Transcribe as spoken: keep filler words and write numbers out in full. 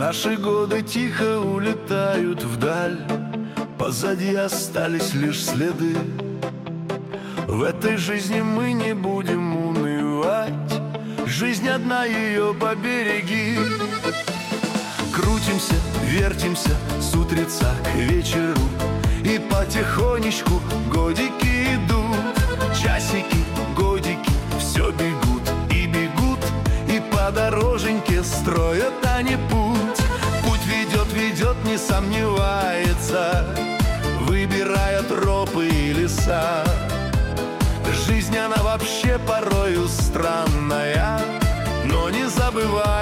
Наши годы тихо улетают вдаль, позади остались лишь следы. В этой жизни мы не будем унывать, жизнь одна, ее побереги. Крутимся, вертимся с утреца к вечеру, и потихонечку годики идут. Часики, годики, все бегут и бегут, и по дороженьке строят они путь. Путь ведет, ведет, не сомневается, выбирая тропы и леса. Жизнь, она вообще порою странная, но не забывай